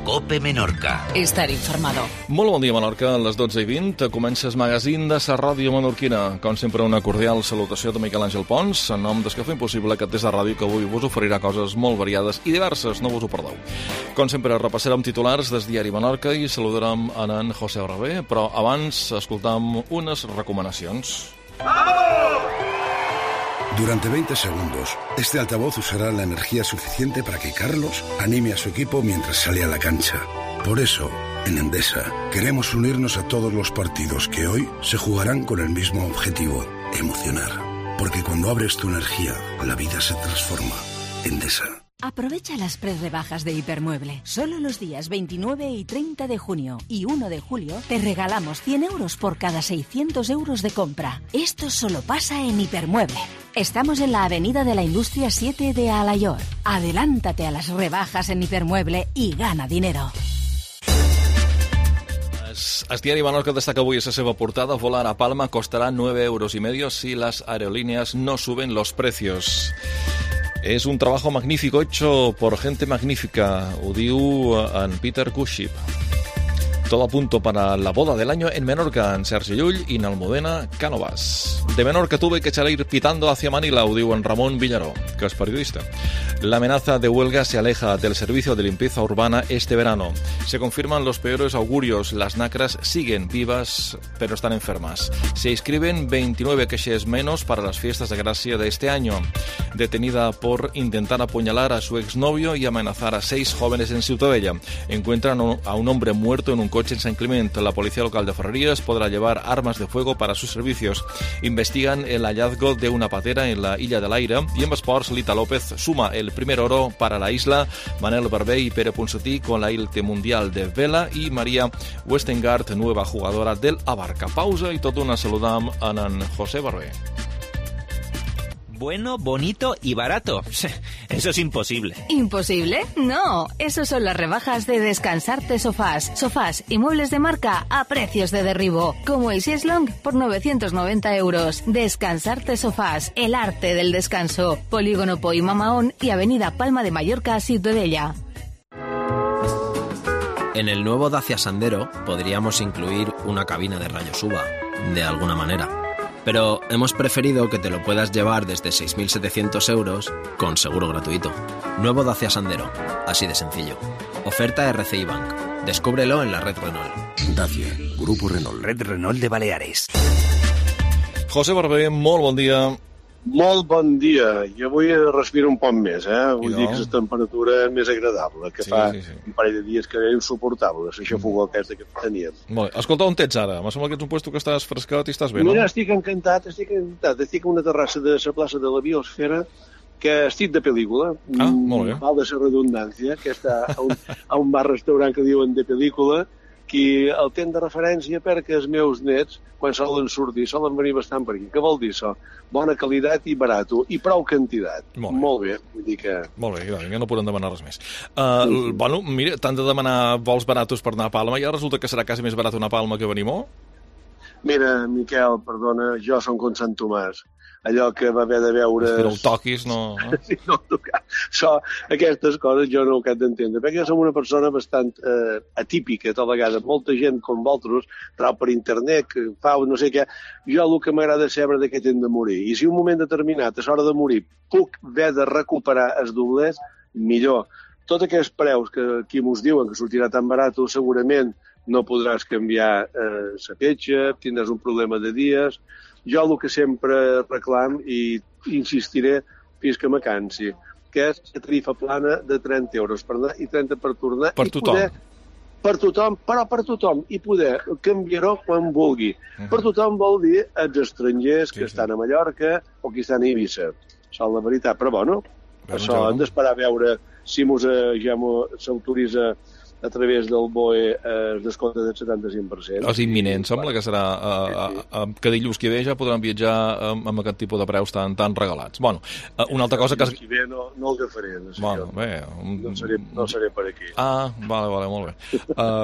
COPE Menorca. Estar informado. Molt bon dia, Menorca. A les 12:20 comença el magazín de la ràdio menorquina. Com sempre, una cordial salutació de Miquel Àngel Pons, en nom d'Escafè Impossible, aquest és de ràdio que avui vos oferirà coses molt variades i diverses, no vos ho perdeu. Com sempre, repassarem titulars del diari Menorca i saludarem en José Rabé, però abans escoltam unes recomanacions. Durante 20 segundos, este altavoz usará la energía suficiente para que Carlos anime a su equipo mientras sale a la cancha. Por eso, en Endesa, queremos unirnos a todos los partidos que hoy se jugarán con el mismo objetivo, emocionar. Porque cuando abres tu energía, la vida se transforma. Endesa. Aprovecha las prerrebajas de Hipermueble. Solo los días 29 y 30 de junio y 1 de julio te regalamos 100 euros por cada 600 euros de compra. Esto solo pasa en Hipermueble. Estamos en la Avenida de la Industria 7 de Alayor. Adelántate a las rebajas en Hipermueble y gana dinero. El diari Menorca destaca avui a la seva portada: volar a Palma costará 9,5 euros si las aerolíneas no suben los precios. Es un trabajo magnífico hecho por gente magnífica, ho diu en Peter Cuship. Todo a punto para la boda del año en Menorca, en Sergi Llull y en Almudena Cánovas. De Menorca tuve que salir pitando hacia Manila, ho diu en Ramón Villaró, que es periodista. La amenaza de huelga se aleja del servicio de limpieza urbana este verano. Se confirman los peores augurios. Las nacras siguen vivas, pero están enfermas. Se inscriben 29 queixes menos para las fiestas de gracia de este año. Detenida por intentar apuñalar a su exnovio y amenazar a 6 jóvenes en Ciutadella. Encuentran a un hombre muerto en un coche en San Clement. La policía local de Ferrerías podrá llevar armas de fuego para sus servicios. Investigan el hallazgo de una patera en la Illa del Aire. Y en esports, Lita López suma el primer oro para la isla. Manel Barbé y Pere Ponsatí con la Ilte Mundial de Vela. Y María Westengard, nueva jugadora del Abarca. Pausa y tota una saludam en José Barbé. Bueno, bonito y barato. Eso es imposible. ¿Imposible? No, eso son las rebajas de Descansarte Sofás. Sofás y muebles de marca a precios de derribo. Como el Sieslong por 990 euros. Descansarte Sofás, el arte del descanso. Polígono Poi Mamaón y Avenida Palma de Mallorca, Ciutadella. En el nuevo Dacia Sandero podríamos incluir una cabina de rayos UVA, de alguna manera. Pero hemos preferido que te lo puedas llevar desde 6.700 euros con seguro gratuito. Nuevo Dacia Sandero, así de sencillo. Oferta RCI Bank. Descúbrelo en la red Renault. Dacia, Grupo Renault. Red Renault de Baleares. José Barbé, molt bon dia. Molt bon dia. Jo avui respiro un poc més, Vull dir que la temperatura és més agradable, que sí. Un parell de dies que era insuportable, la xafogó aquesta que teníem. Molt bé. Escolta, on ets ara? M'ha semblat que ets un puesto que estàs frescat i estàs bé, no? Mira, estic encantat. Estic a una terrassa de la plaça de la Biosfera, que estic de pel·lícula. Molt bé. Val de la redundància, que està a un bar-restaurant que diuen de pel·lícula, que el tenen de referència perquè els meus nets, quan solen sortir, solen venir bastant per aquí. Què vol dir això? Bona qualitat i barato, i prou quantitat. Molt bé. Vull dir que... Molt bé, ja no podem demanar res més. Bueno, mira, t'han de demanar vols baratos per anar a Palma, i ara resulta que serà quasi més barat una Palma que Benimó? Mira, Miquel, perdona, jo som com Sant Tomàs. Allò que va haver de veure... Però el toquis, no... Sí, no tocar. Aquestes coses jo no ho he d'entendre, perquè jo som una persona bastant atípica, tota vegada. Molta gent, com vosaltres, trau per internet, que fa no sé què. Jo el que m'agrada és saber de què t'hem de morir. I si un moment determinat, a l'hora de morir, puc haver de recuperar els doblers, millor. Tots aquests preus que aquí mos diuen que sortirà tan barat, segurament no podràs canviar la petja, tindràs un problema de dies. Jo el que sempre reclam i insistiré fins que me cansi, que és la tarifa plana de 30 euros per anar i 30 per tornar. Per tothom. Per tothom, però per tothom, i poder canviar-ho quan vulgui. Per tothom vol dir els estrangers que estan a Mallorca o que estan a Eivissa. Això és la veritat, però bueno, això hem d'esperar a veure si ja s'autoritza a través del BOE es descompta del 75%. És imminent, sembla que serà que dilluns que ve ja podran viatjar amb aquest tipus de preus tan regalats. Bueno, una altra cosa que... Dilluns que ve no el agafaré, no sé. Bueno, bé... No seré per aquí. Vale, molt bé.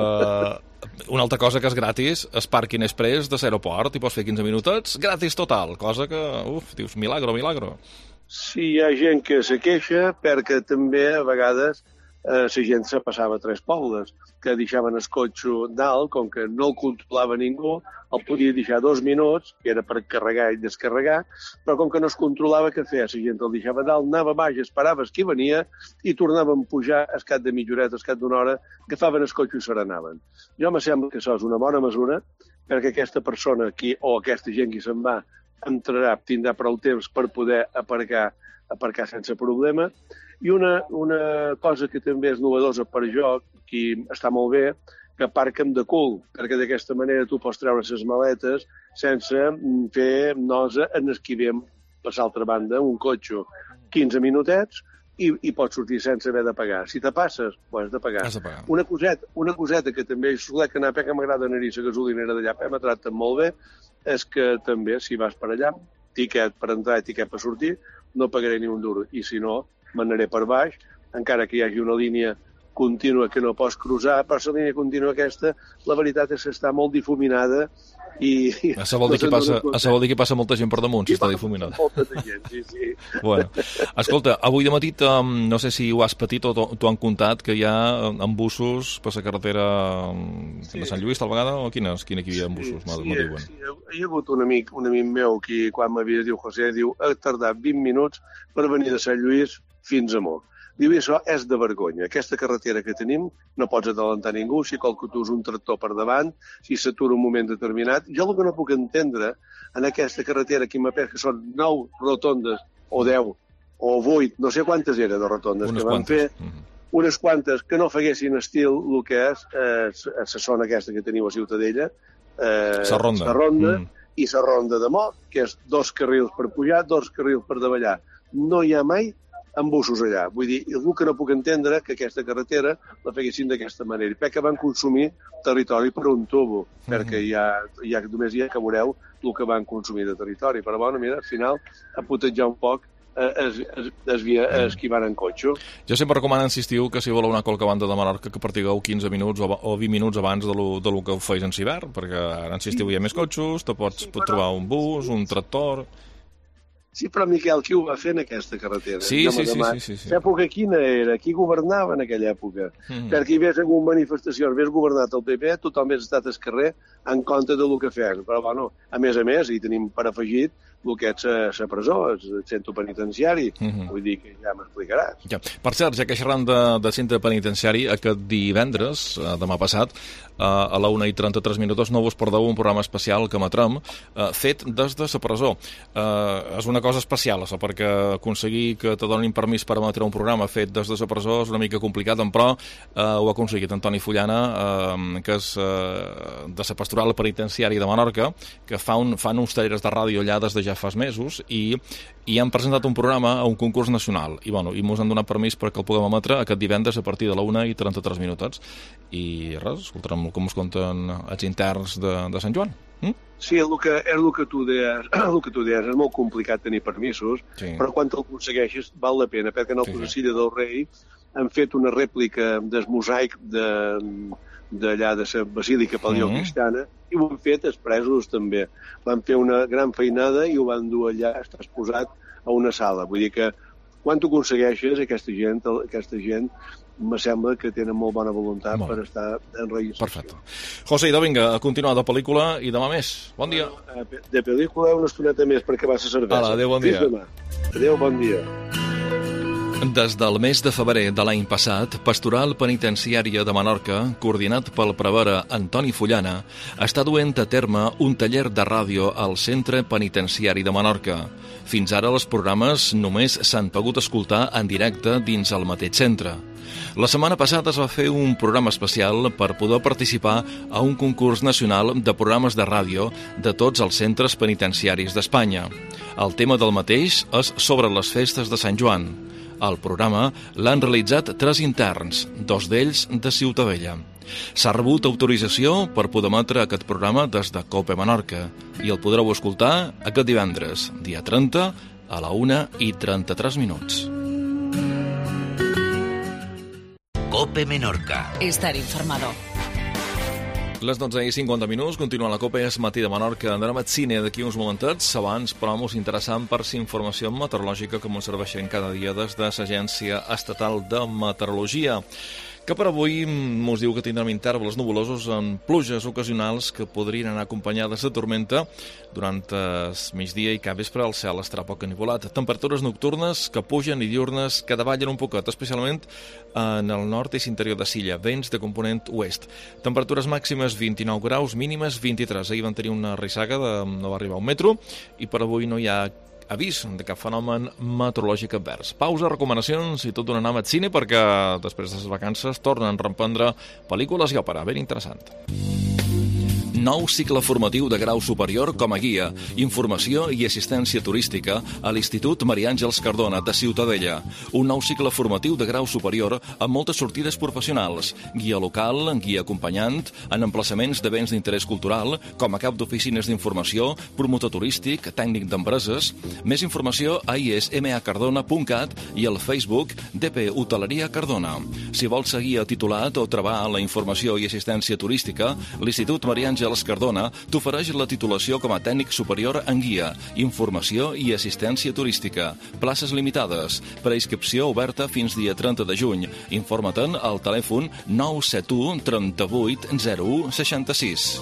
Una altra cosa que és gratis, el Parking Express de l'aeroport, i pots fer 15 minutets, gratis total, cosa que, dius, milagro. Sí, hi ha gent que se queixa perquè també a vegades la gent se passava 3 pobles, que deixaven el cotxe dalt, com que no el controlava ningú, el podia deixar 2 minuts, que era per carregar i descarregar, però com que no es controlava, què feia? La gent el deixava dalt, anava baix, esperaves qui venia i tornaven a pujar al cap de mitja horeta, al cap d'una hora, agafaven el cotxe i se n'anaven. Jo me sembla que això és una bona mesura, perquè aquesta persona aquí, o aquesta gent que se'n va, tindrà prou temps per poder aparcar sense problema. I una cosa que també és novedosa per jo, que està molt bé, que aparquen de cul, perquè d'aquesta manera tu pots treure les maletes sense fer nosa en el que vam per l'altra banda, un cotxe 15 minutets i pots sortir sense haver de pagar. Si te passes, ho has de pagar. Una coseta que també soler que anar a que m'agrada anar-hi a la gasolinera d'allà, m'ha tractat molt bé, és que també, si vas per allà, tiquet per entrar i tiquet per sortir, no pagaré ni un duro. I si no, m'anaré per baix, encara que hi hagi una línia contínua que no pots cruzar, però la línia contínua aquesta, la veritat és que està molt difuminada i... Això vol dir que passa molta gent per damunt, si està difuminada. Molta gent, sí. Bueno, escolta, avui de matí, no sé si ho has patit o t'ho han contat, que hi ha embussos per la carretera de Sant Lluís, tal vegada, o quina hi havia embussos? Sí, hi ha hagut un amic meu que quan m'havia dit, José, ha tardat 20 minuts per venir de Sant Lluís fins a Mo. Diu, això és de vergonya. Aquesta carretera que tenim no pots adelantar ningú, si qualque tu és un tractor per davant, si s'atura un moment determinat. Jo el que no puc entendre en aquesta carretera que m'apès que són 9 rotondes, o 10, o 8, no sé quantes eren de rotondes, que van fer unes quantes que no feguessin estil el que és la zona aquesta que teniu a Ciutadella, la ronda i la ronda de Mo, que és 2 carrils per pujar, 2 carrils per davallar. No hi ha mai embussos allà. Vull dir, el que no puc entendre que aquesta carretera la feguessin d'aquesta manera. I perquè van consumir territori per un tubo, perquè només hi ha que veureu el que van consumir de territori. Però, bueno, mira, al final, a putejar un poc esquivant en cotxe. Jo sempre recomano insistiu que si voleu anar a qualque banda de Menorca que partigueu 15 minuts o 20 minuts abans de lo que ho feis en Ciber, perquè ara insistiu hi ha més cotxos, te pots trobar un bus, un tractor... Sí, però Miquel, qui ho va fer en aquesta carretera? Sí. L'època quina era? Qui governava en aquella època? Perquè hi hagués alguna manifestació, hagués governat el PP, tothom hagués estat al carrer en compte del que feien. Però, bueno, a més, hi tenim per afegit el que és la presó, el centre penitenciari. Vull dir que ja m'explicaràs. Ja. Per cert, ja que xerram de centre penitenciari, aquest divendres, demà passat, a la 1:33, no vos perdeu un programa especial que emetrem, fet des de la presó. És una cosa especial, això, perquè aconseguir que te donin permís per emetre un programa fet des de la presó és una mica complicat, però ho ha aconseguit Antoni Fullana, que és de la pastoral penitenciària de Menorca, que fan uns tallers de ràdio allà des de ja fa mesos i han presentat un programa a un concurs nacional i mos han donat permís perquè el puguem emetre aquest divendres a partir de la 1:33 i res, escoltarem com us conten els interns de Sant Joan. Sí, és el que tu deies, és molt complicat tenir permisos, però quan te'l aconsegueixes val la pena, perquè en el Silla del Rei han fet una rèplica del mosaic d'allà de la Basílica Paleocristiana i ho han fet els presos també. Van fer una gran feinada i ho van dur allà, està exposat a una sala. Vull dir que quan tu aconsegueixes aquesta gent me sembla que tenen molt bona voluntat per estar en reinserció. Perfecte. José, idò, vinga, a continuar de pel·lícula i demà més. Bon dia. De pel·lícula una estoneta més perquè va ser cervesa. Adéu, bon dia. Adéu, bon dia. Des del mes de febrer de l'any passat, Pastoral Penitenciària de Menorca, coordinat pel prevere Antoni Fullana, està duent a terme un taller de ràdio al Centre Penitenciari de Menorca. Fins ara els programes només s'han pogut escoltar en directe dins el mateix centre. La setmana passada es va fer un programa especial per poder participar a un concurs nacional de programes de ràdio de tots els centres penitenciaris d'Espanya. El tema del mateix és sobre les festes de Sant Joan. El programa l'han realitzat 3 interns, 2 d'ells de Ciutadella. S'ha rebut autorització per poder emetre aquest programa des de COPE Menorca i el podreu escoltar aquest divendres, dia 30, a la 1:33. COPE Menorca. Estar informado. Les 12:50, continua la Copa, és Matí de Menorca. Anem al cine d'aquí uns momentets. Abans, però, mos interessant per la informació meteorològica que mos serveixen cada dia des de l'Agència Estatal de Meteorologia, que per avui mos diu que tindrem intervals nuvolosos amb pluges ocasionals que podrien anar acompanyades de tormenta durant el migdia i cap vespre el cel estarà poc enivolat. Temperatures nocturnes que pugen i diurnes que davallen un poquet, especialment en el nord i l'interior de Silla, vents de component oest. Temperatures màximes 29 graus, mínimes 23. Ahir van tenir una rissaga no va arribar a 1 metro i per avui no hi ha avís de cap fenomen meteorològic advers. Pausa, recomanacions i tot un anam al cine perquè després de les vacances tornen a reprendre pel·lícules i òpera. Ben interessant. Nou cicle formatiu de grau superior com a guia, informació i assistència turística a l'Institut Maria Àngels Cardona de Ciutadella. Un nou cicle formatiu de grau superior amb moltes sortides professionals, guia local, guia acompanyant, en emplaçaments de béns d'interès cultural, com a cap d'oficines d'informació, promotor turístic, tècnic d'empreses. Més informació a ismacardona.cat i al Facebook DP Hoteleria Cardona. Si vols seguir a titulat o trobar la informació i assistència turística, l'Institut Maria Àngels Cardona t'ofereix la titulació com a tècnic superior en guia, informació i assistència turística. Places limitades. Per a inscripció oberta fins dia 30 de juny. Informa-te'n al telèfon 971 38 01 66.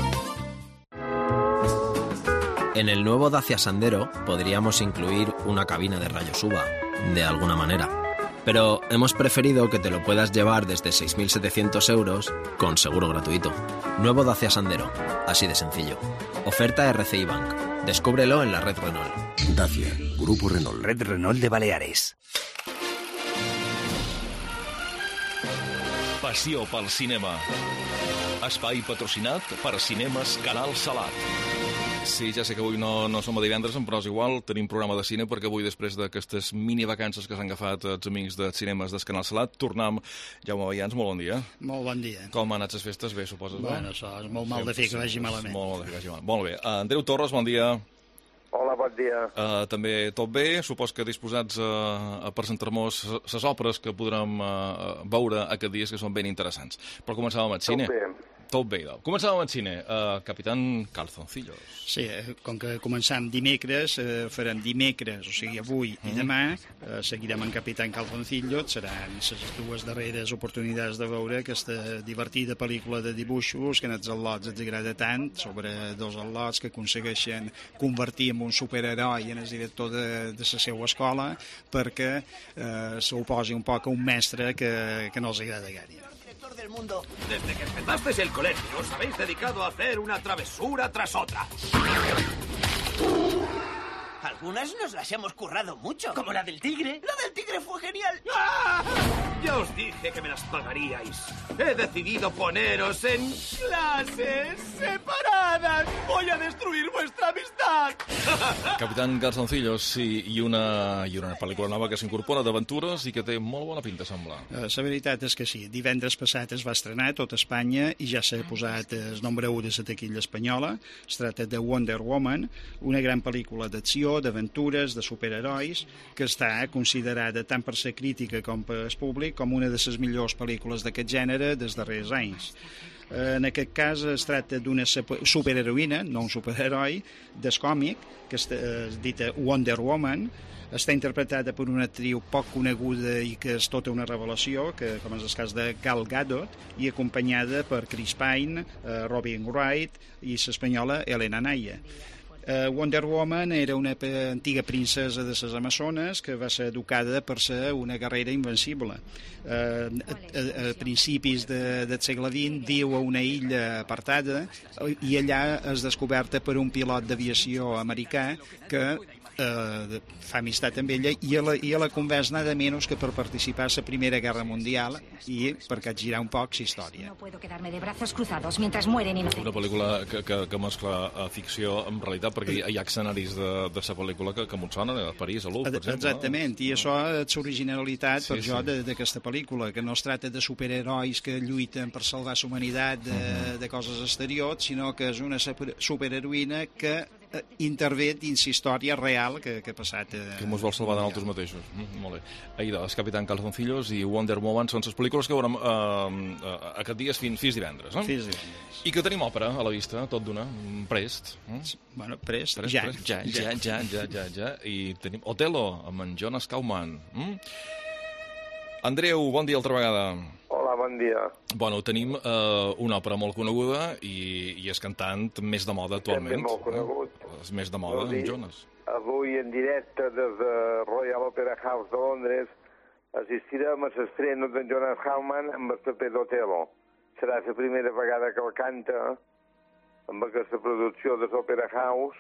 En el nuevo Dacia Sandero podríamos incluir una cabina de rayos UVA, de alguna manera. Pero hemos preferido que te lo puedas llevar desde 6.700 euros con seguro gratuito. Nuevo Dacia Sandero, así de sencillo. Oferta RCI Bank. Descúbrelo en la red Renault. Dacia, Grupo Renault. Red Renault de Baleares. Passió pel cinema. Espai patrocinat per Cinemes Canal Salat. Sí, ja sé que avui no som a divendres, però és igual, tenim programa de cine perquè avui, després d'aquestes mini-vacances que s'han agafat els amics de Cinemes del Canal Salat, tornem. Jaume Vallans, molt bon dia. Molt bon dia. Com han anat les festes? Bé, suposes? Bueno, això és molt mal de fer que vagi malament. Molt mal de fer que vagi malament. Molt bé. Andreu Torres, bon dia. Hola, bon dia. També tot bé? Supos que disposats a presentar-nos les òperes que podrem veure aquests dies, que són ben interessants. Però començàvem al cine. Tot bé, doncs. Començàvem al cine. Capitán Calzoncillos. Sí, com que començam dimecres, farem dimecres, o sigui, avui i demà, seguirem en Capitán Calzoncillos. Seran les dues darreres oportunitats de veure aquesta divertida pel·lícula de dibuixos que als al·lots ens agrada tant, sobre dos al·lots que aconsegueixen convertir en un superheroi en el director de la seva escola perquè s'oposi un poc a un mestre que no els agrada gaire. Del mundo. Desde que empezasteis el colegio os habéis dedicado a hacer una travesura tras otra. Algunas nos las hemos currado mucho. Como la del tigre. La del tigre fue genial. ¡Ah! Ya os dije que me las pagaríais. He decidido poneros en clases separadas. Voy a destruir vuestra amistad. Capitán Calzoncillos, sí, i una pel·lícula nova que s'incorpora d'aventures i que té molt bona pinta, sembla. La veritat és que sí. Divendres passat es va estrenar a tot Espanya i ja s'ha posat el nombre 1 de la taquilla espanyola. Es tracta de Wonder Woman, una gran pel·lícula d'acció, d'aventures, de superherois, que està considerada tant per la crítica com per el públic com una de les millors pel·lícules d'aquest gènere dels darrers anys. En aquest cas es tracta d'una superheroïna, no un superheroi, del còmic, que és dita Wonder Woman. Està interpretada per una actriu poc coneguda i que és tota una revelació, com és el cas de Gal Gadot, i acompanyada per Chris Pine, Robin Wright i l'espanyola Elena Naya. Wonder Woman era una antiga princesa de les Amazones que va ser educada per ser una guerrera invencible. A principis del segle XX viu a una illa apartada i allà és descoberta per un pilot d'aviació americà que fa amistat amb ella i la convenç nada menys que per participar a la Primera Guerra Mundial i per capgirar un poc la història. No puedo quedarme de brazos cruzados mientras mueren inocentes. Una pel·lícula que mescla ficció amb realitat, perquè hi ha escenaris de la pel·lícula que m'ho sonen, a París, a Louvre, per exemple. Exactament, i això és l'originalitat per jo d'aquesta pel·lícula, que no es tracta de superherois que lluiten per salvar la humanitat de coses exteriors, sinó que és una superheroïna que intervé dins història real que ha passat. Que mos vol salvar de nosaltres mateixos. Molt bé. Aida, el Capitán Calzoncillos i Wonder Woman són les pel·lícules que veurem aquest dia fins divendres. Fins divendres. I que tenim òpera a la vista, tot d'una, prest. Bueno, prest. Ja. I tenim Otelo, amb en Jonas Kauman. Andreu, bon dia altra vegada. Hola, bon dia. Bueno, tenim una òpera molt coneguda i és cantant més de moda actualment. També molt conegut. És més de moda, en Jonas. Avui en directe des de Royal Opera House de Londres assistirem a l'estreno d'en Jonas Kauman amb el paper d'Otelo. Serà la primera vegada que el canta amb aquesta producció de l'Opera House.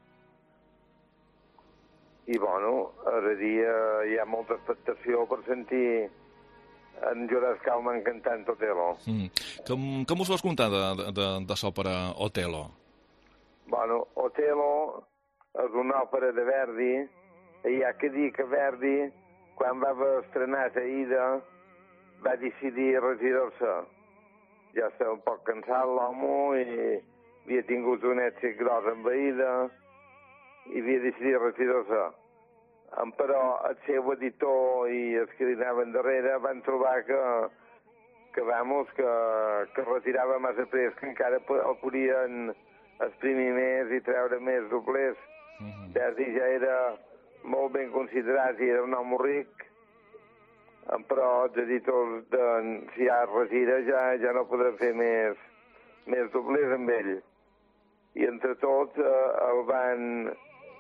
I, bueno, ara dia hi ha molta expectació per sentir en Jonas Kauman cantant Otelo. Com us vas contar de l'òpera Otelo? Bueno, Otelo és una òpera de Verdi, i hi ha que dir que Verdi, quan va estrenar Aida, va decidir retirar-se. Ja estava un poc cansat l'home i havia tingut un èxit gros amb Aida i havia decidit retirar-se. Però el seu editor i els que li anaven darrere van trobar que retirava massa pres, que encara el podien exprimir més i treure més doblers. Verdi ja era molt ben considerat i era un home ric, però els editors, si ja es retira, ja no podrà fer més doblers amb ell. I entre tots el van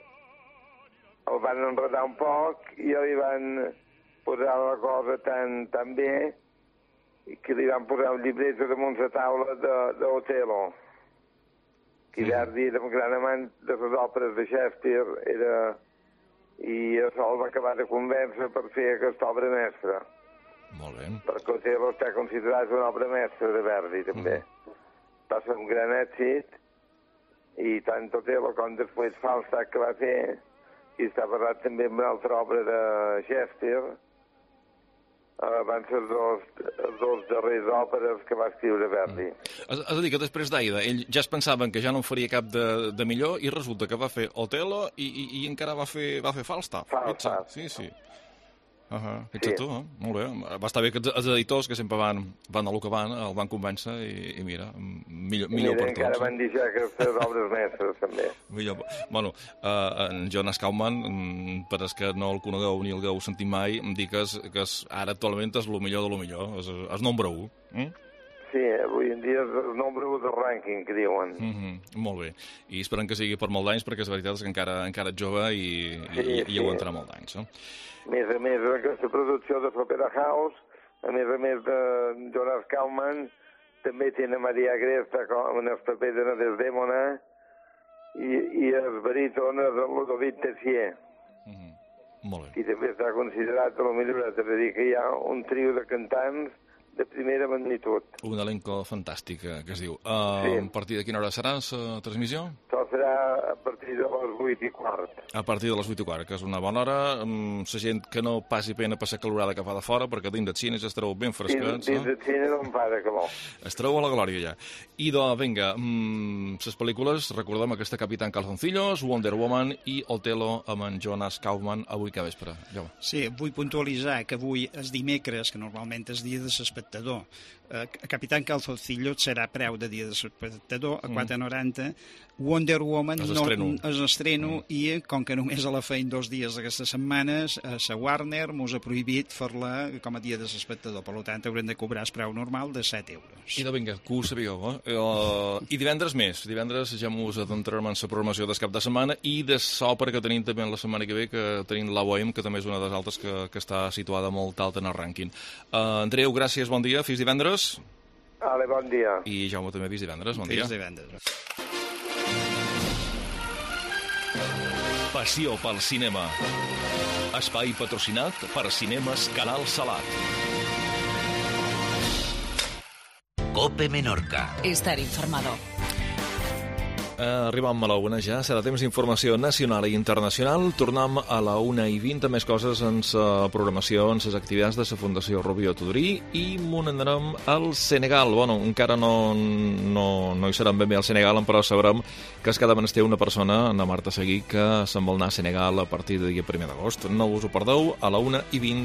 enredar un poc i li van posar la cosa tan bé que li van posar un llibret damunt la taula d'Otelo. Que Verdi era un gran amant de les òperes de Shakespeare i això el va acabar de convèncer per fer aquesta obra mestra. Molt bé. Perquè Otelo està considerat una obra mestra de Verdi, també. Va ser un gran èxit i tant Otelo com després Falstaff que va fer, i està parlat també amb una altra obra de Shakespeare, van ser els dos darrers òperes que va escriure Verdi. És a dir, que després d'Aida, ells ja es pensaven que ja no en faria cap de millor i resulta que va fer Otelo i encara va fer Falstaff. Falstaff. Sí. Fixa't tu, molt bé. Va estar bé que els editors, que sempre van a lo que van, el van convèncer i mira, millor per tots. Encara van dir ja que les obres mestres, també. Millor. Bueno, en Jonas Kauman, per als que no el conegueu ni el hagueu sentit mai, em dic que ara actualment és el millor de lo millor, és nombre 1. Sí, avui en dia és el nombre 1 del rànquing, que diuen. Molt bé. I esperem que sigui per molt d'anys, perquè la veritat és que encara ets jove i aguantarà molt d'anys. A més, aquesta producció de l'Opera House, a més de Jonas Kauman, també té Maria Gresta com en el paper de Desdèmona i el baríton és el Ludovic Tessier. Molt bé. I també està considerat el millor, és a dir, que hi ha un trio de cantants de primera magnitud. Un elenco fantàstic, que es diu. A partir de quina hora serà la transmissió? Això serà a partir de les 8:15. A partir de les 8:15, que és una bona hora. La gent que no passi pena per la calorada que fa de fora, perquè dins del cine estareu ben fresquets. Dins del cine no em fa de calor. Estareu a la glòria, ja. I, vinga, les pel·lícules, recordem aquesta Capitán Calzoncillos, Wonder Woman i Otelo amb en Jonas Kauman avui que vespre. Sí, vull puntualitzar que avui és dimecres, que normalment és dia de l'espectador. Capitán Calzoncillos serà preu de dia de l'espectador a 4,90. Wonder Woman és estreno i com que només la feien 2 dies d'aquestes setmanes, la Warner mos ha prohibit fer-la com a dia de l'espectador. Per tant, haurem de cobrar el preu normal de 7 euros. I vinga, que ho sabíeu, I divendres més. Divendres ja mos adentrarem en la programació del cap de setmana i de l'òpera que tenim també la setmana que ve, que tenim la Bohème, que també és una de les altres que està situada molt alta en el rànquing. Andreu, gràcies, bon dia, fins divendres. Vale, bon dia. I Jaume també, fins divendres, bon dia. Fins divendres. Passió pel cinema. Espai patrocinat per Cinemes Canal Salat. COPE Menorca. Estar informado. Arribam a la 1 ja, serà temps d'informació nacional i internacional. Tornem a la 1:20 amb més coses en la programació, en les activitats de la Fundació Rubió Tudurí, i m'ho anem al Senegal. Bueno, encara no hi serem ben bé al Senegal, però sabrem que cada menester una persona, la Marta Seguí, que se'n vol anar a Senegal a partir del dia 1 d'agost. No us ho perdeu, a la 1:20.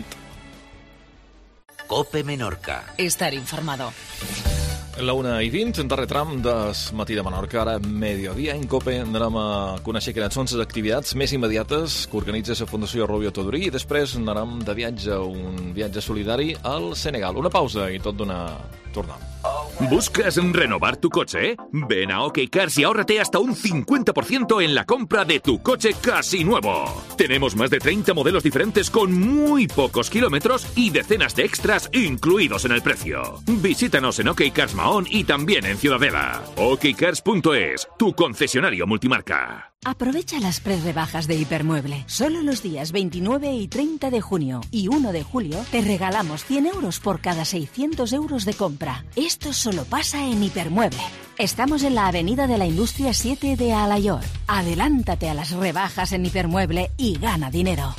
Cope Menorca. Estar informado. La 1:20, en darrer tram del matí de Menorca, ara mediodía en Cope. Anem a conèixer quines són les activitats més immediates que organitza la Fundació Rubió Tudurí i després anem de viatge, un viatge solidari al Senegal. Una pausa i tot d'una tornada. ¿Buscas renovar tu coche? Ven a OK Cars y ahórrate hasta un 50% en la compra de tu coche casi nuevo. Tenemos más de 30 modelos diferentes con muy pocos kilómetros y decenas de extras incluidos en el precio. Visítanos en OK Cars Mahón y también en Ciudadela. okcars.es, tu concesionario multimarca. Aprovecha las prerrebajas de Hipermueble. Solo los días 29 y 30 de junio y 1 de julio te regalamos 100 euros por cada 600 euros de compra. Esto solo pasa en Hipermueble. Estamos en la Avenida de la Industria 7 de Alayor. Adelántate a las rebajas en Hipermueble y gana dinero.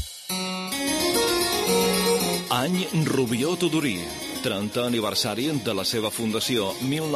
Any Rubió Tudurí. 30 aniversari de la seva fundació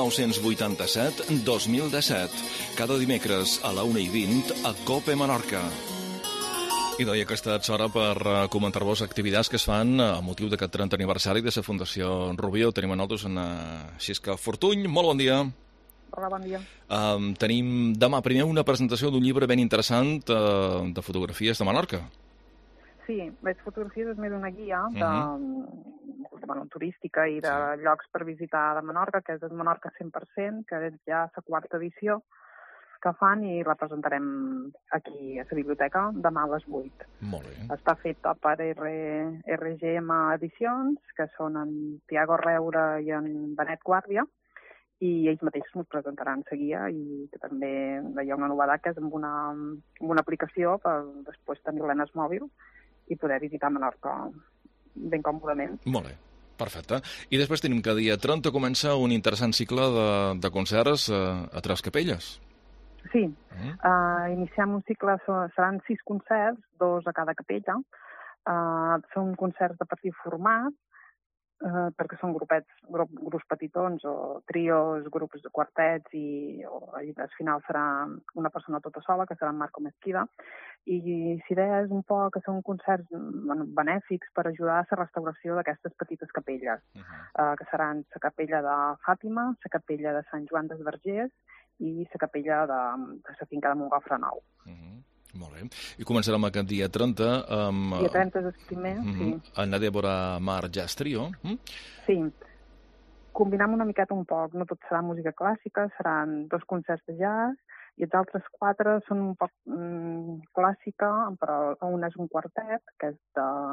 1987-2017. Cada dimecres a la 1:20 a Cope Menorca. I deia que aquesta és hora per comentar-vos activitats que es fan a motiu d'aquest 30 aniversari de la Fundació Rubió. Tenim a nosaltres una Xisca Fortuny. Molt bon dia. Hola, bon dia. Tenim demà primer una presentació d'un llibre ben interessant de fotografies de Menorca. Sí, les fotografies és més una guia turística i de llocs per visitar de Menorca, que és el Menorca 100%, que és ja la quarta edició que fan i la presentarem aquí a la biblioteca demà a les 8. Molt bé. Està feta per RGM Edicions, que són en Tiago Reura i en Benet Guàrdia, i ells mateixos ens presentaran la guia, i que també hi ha una novedat que és amb una aplicació per després tenir-la en el mòbil i poder visitar Menorca ben còmodament. Molt bé, perfecte. I després tenim que dia 30 comença un interessant cicle de concerts a Tres Capelles. Sí, iniciem un cicle, seran 6 concerts, 2 a cada capella. Són concerts de petit format, perquè són grups petitons o trios, grups de quartets, i al final serà una persona tota sola, que serà en Marco Mesquida. I l'idea és un poc que són concerts benèfics per ajudar a la restauració d'aquestes petites capelles, que seran la capella de Fàtima, la capella de Sant Joan dels Vergers i la capella de la finca de Montgafre Nou. Molt bé. I començarem aquest dia 30 amb... Dia 30 és el primer, sí. En la Débora Mar Jazz Trio. Sí. Combinem una miqueta un poc. No tot serà música clàssica, seran 2 concerts de jazz i els altres 4 són un poc clàssica, però un és un quartet, que és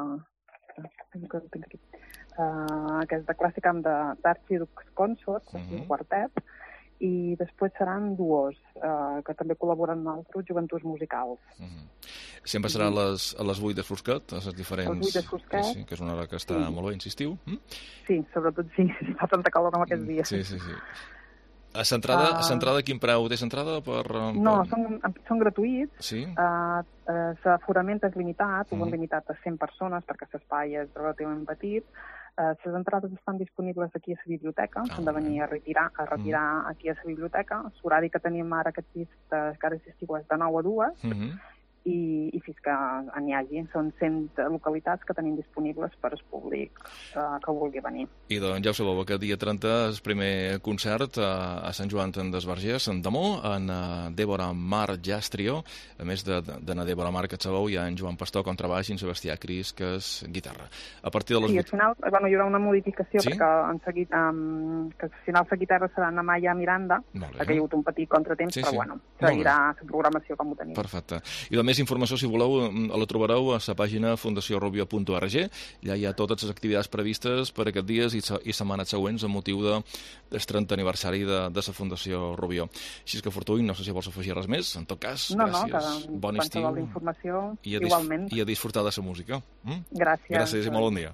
de clàssica amb d'Archidux Consort, un quartet, i després seran duos, que també col·laboren amb altres joventuts musicals. Sempre serà a les 8 de Fosquet, a les diferents... A les 8 de Fosquet. Sí, que és una hora que està molt bé, insistiu. Sí, sobretot sí, fa tanta calor com aquests dies. Sí. A l'entrada, quin preu té l'entrada? No, són gratuïts. Sí. L'aforament és limitat, ho hem limitat a 100 persones, perquè l'espai és relativament petit. Les entrades estan disponibles aquí a la biblioteca, s'han de venir a retirar aquí a la biblioteca. L'horari que tenim ara aquest pis, que ara és estiu, és de 9 a 2, i fins que n'hi hagi. Són 100 localitats que tenim disponibles per al públic que vulgui venir. I doncs ja ho sabeu, aquest dia 30 és el primer concert a Sant Joan dels Vergers, en Damó, en Débora Mar Jazz Trio. A més de la Débora Mar, que sabeu, hi ha en Joan Pastor, contrabaix, i en Sebastià Cris, que és guitarra. A partir de les 8... Sí, al final hi haurà una modificació, perquè al final la guitarra serà en Amaya Miranda, perquè hi ha hagut un petit contratemps, però bueno, seguirà la programació com ho tenim. Perfecte. I més informació, si voleu, la trobareu a la pàgina fundaciorubio.org. Allà hi ha totes les activitats previstes per aquests dies i setmanes següents amb motiu del 30 aniversari de la Fundació Rubió. Així que, Fortuny, no sé si vols afegir res més. En tot cas, gràcies. Bon estiu. Igualment. I a disfrutar de la música. Gràcies. Gràcies i molt bon dia.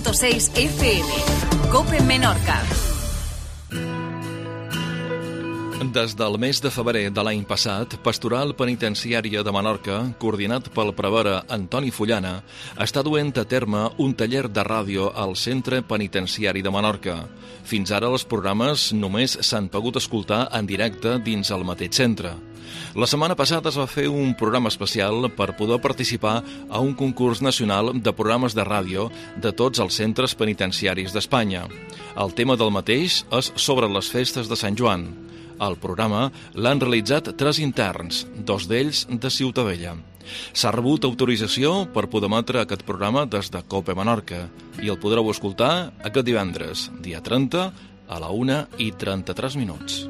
89.6 FM. Cope Menorca. Des del mes de febrer de l'any passat, Pastoral Penitenciària de Menorca, coordinat pel prevere Antoni Fullana, està duent a terme un taller de ràdio al Centre Penitenciari de Menorca. Fins ara els programes només s'han pogut escoltar en directe dins el mateix centre. La setmana passada es va fer un programa especial per poder participar a un concurs nacional de programes de ràdio de tots els centres penitenciaris d'Espanya. El tema del mateix és sobre les festes de Sant Joan. El programa l'han realitzat 3 interns, 2 d'ells de Ciutadella. S'ha rebut autorització per poder emetre aquest programa des de COPE Menorca i el podreu escoltar aquest divendres, dia 30, a la 1:33.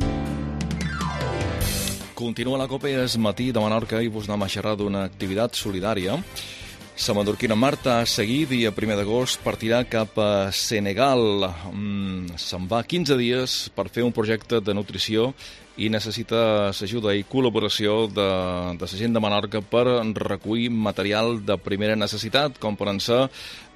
Continua la COPE, és matí de Menorca i vos anem a xerrar d'una activitat solidària. La menorquina Marta Seguí, dia 1 d'agost, partirà cap a Senegal. Se'n va 15 dies per fer un projecte de nutrició i necessita l'ajuda i col·laboració de la gent de Menorca per recollir material de primera necessitat, com poden ser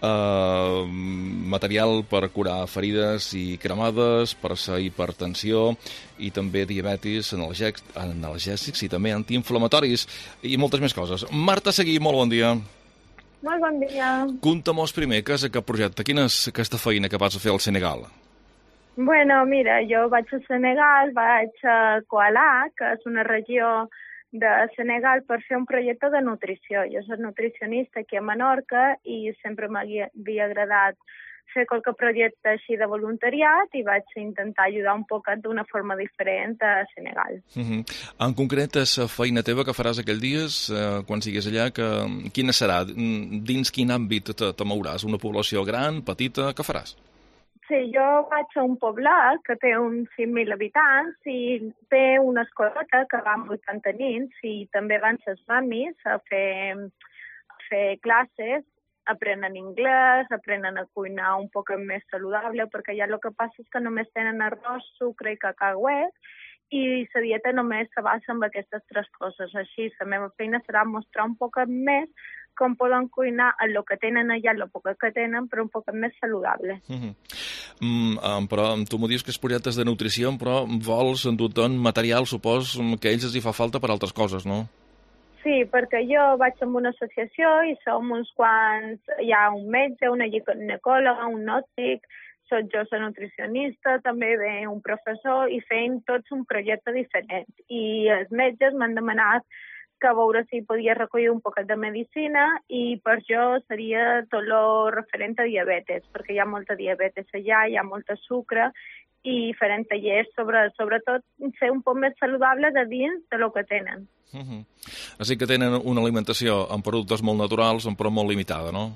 material per curar ferides i cremades, per la hipertensió i també diabetis, analgèsics i també antiinflamatoris i moltes més coses. Marta Seguí, molt bon dia. Molt bon dia. Conta'm-nos primer què és aquest projecte, quina és aquesta feina que vas a fer al Senegal? Bueno, mira, jo vaig a Senegal, vaig a Koala, que és una regió de Senegal, per fer un projecte de nutrició. Jo soc nutricionista aquí a Menorca i sempre m'havia agradat fer qualque projecte així de voluntariat i vaig intentar ajudar un poc d'una forma diferent a Senegal. En concret, la feina teva que faràs aquells dies, quan siguis allà, quina serà? Dins quin àmbit te mouràs? Una població gran, petita? Què faràs? Sí, jo vaig a un poblat que té uns 5.000 habitants i té una escoleta que va amb 80 nens i també van les mamis a fer classes, aprenen anglès, aprenen a cuinar un poc més saludable, perquè ja el que passa és que només tenen arròs, sucre i cacauet, i la dieta només se basa en aquestes 3 coses. Així, la meva feina serà mostrar un poc més com poden cuinar el que tenen allà, el poc que tenen, però un poc més saludable. Però tu m'ho dius que és projectes de nutrició, però vols endur-te material, supos, que a ells els hi fa falta per altres coses, no? Sí, perquè jo vaig amb una associació i som uns quants, hi ha un metge, una ginecòloga, un òptic, soc jo la nutricionista, també ve un professor i fem tots un projecte diferent. I els metges m'han demanat que a veure si podia recollir un poquet de medicina i per jo seria tot el referent a diabetes, perquè hi ha molta diabetes allà, hi ha molta sucre i farem tallers sobretot ser un poc més saludable de dins de lo que tenen. Així que tenen una alimentació amb productes molt naturals, però molt limitada, no?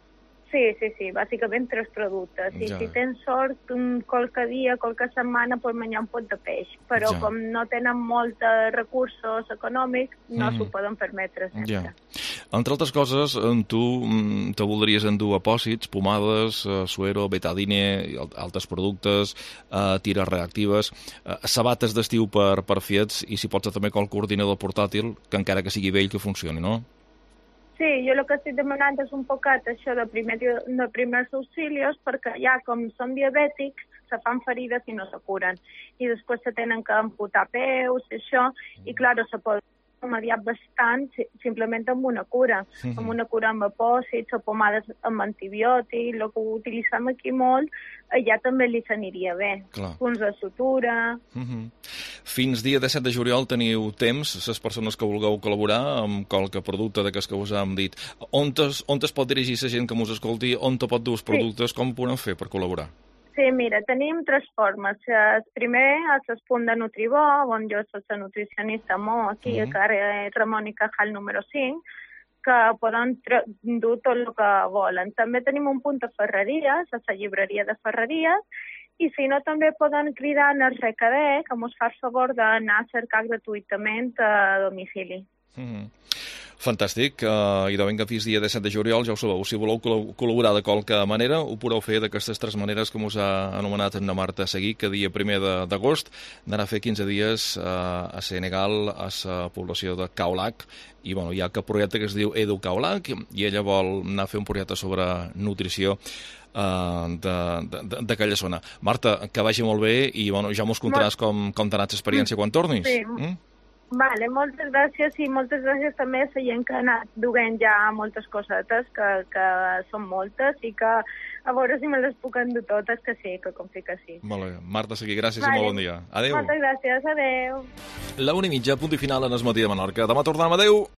Sí, bàsicament 3 productes. I si tens sort, qualque dia, qualque setmana pots menjar un pot de peix, però com no tenen molts recursos econòmics, no s'ho poden permetre sempre. Entre altres coses, tu te voldries endur apòsits, pomades, suero, betadine, altres productes, tires reactives, sabates d'estiu per fiets i si pots també qualque ordinador portàtil, que encara que sigui vell, que funcioni, no? Sí, jo el que estic demanant és un poquet això de primers auxilios, perquè ja com són diabètics, se fan ferides i no se curen. I després se tenen que amputar peus, això, i clar, se pot remediar bastant simplement amb una cura. Amb una cura amb apòsits o pomades amb antibiòtic, el que ho utilitzem aquí molt, allà també li s'aniria bé. Punts de sutura... Fins dia 17 de juliol teniu temps, les persones que vulgueu col·laborar amb qualque producte d'aquests que us hem dit. On es pot dirigir la gent que us escolti? On te pot dur els productes? Com ho podem fer per col·laborar? Sí, mira, tenim 3 formes. El primer és el punt de Nutribó, on jo soc la nutricionista aquí al carrer Ramon i Cajal número 5, que poden dur tot el que volen. També tenim un punt de ferreries, a la llibreria de ferreries, i si no també poden cridar en el RKD, que ens fa el favor d'anar a cercar gratuïtament a domicili. Fantàstic, i de ben que fins dia 17 de juliol, ja ho sabeu, si voleu col·laborar de qualque manera, ho podeu fer d'aquestes 3 maneres com us ha anomenat en Marta Seguí, que dia 1 d'agost d'anar a fer 15 dies a Senegal, a la població de Kaolack, i bueno, hi ha aquest projecte que es diu Edu Kaolack, i ella vol anar a fer un projecte sobre nutrició d'aquella zona. Marta, que vagi molt bé, i bueno, ja mos contaràs com t'ha anat l'experiència quan tornis. Sí. Vale, moltes gràcies i moltes gràcies també a la gent que ha anat duent ja moltes cosetes, que són moltes i que a veure si me les puc endur totes, que sí, que confio que sí. Molt bé, Marta Seguí, gràcies i molt bon dia. Adéu. Moltes gràcies, adéu. La 1:30, punt i final en el matí de Menorca. Demà tornem, adéu.